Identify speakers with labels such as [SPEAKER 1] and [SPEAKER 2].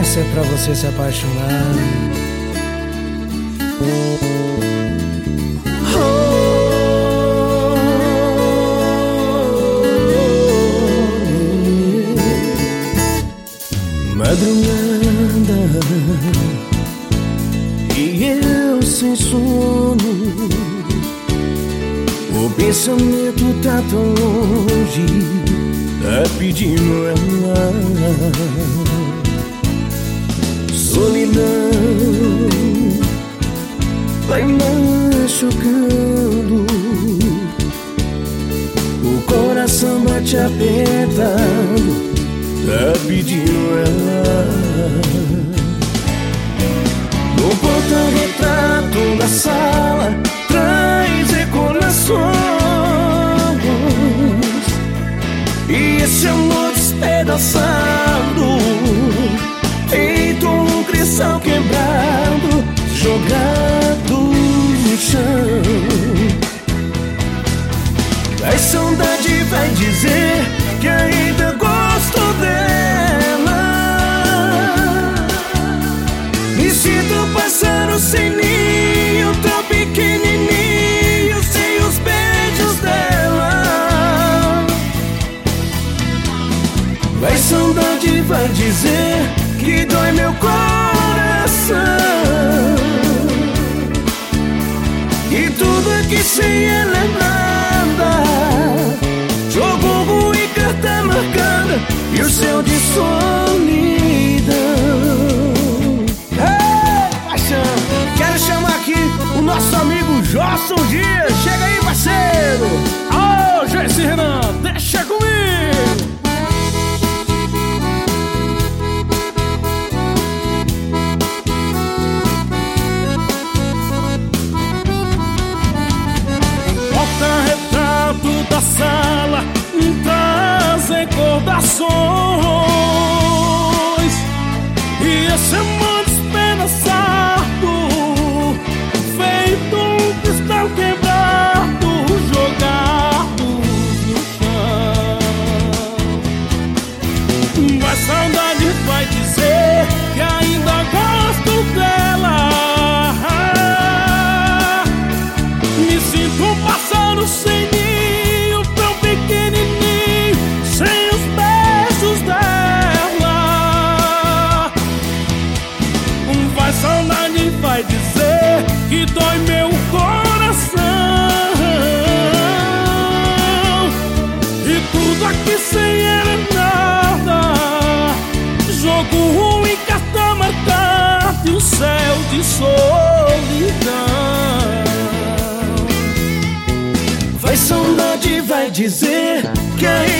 [SPEAKER 1] Essa é pra você se apaixonar. Madrugada e eu sem sono, o pensamento tá tão longe, tá pedindo ela. Solidão vai machucando, o coração bate apertado, tá pedindo ela. No porta-retrato da sala traz recordações, e esse amor despedaçado, feito um cristal quebrado, jogado no chão. A saudade vai dizer que ainda gosto dela. Me sinto pássaro sem ninho, tão pequenininho, sem os beijos dela. A saudade vai dizer que dói meu coração, e tudo aqui sem ela é nada. Jogo ruim, carta marcada e o céu de solidão.
[SPEAKER 2] Ei, paixão, quero chamar aqui o nosso amigo Josson Dias. Chega aí, parceiro. Ô, Jesse Renan, deixa comigo. Porta-retrato da sala traz recordações, e esse amor despedaçado, feito um cristal quebrado, jogado no chão. A saudade vai dizer que ainda gosto dela. Me sinto um pássaro sem ninho, tão pequenininho, sem os beijos dela. Vai saudade vai dizer que dói meu coração, e tudo aqui sem ela é nada. Jogo ruim, carta marcada e o céu de solidão.
[SPEAKER 1] Vai saudade vai dizer que ainda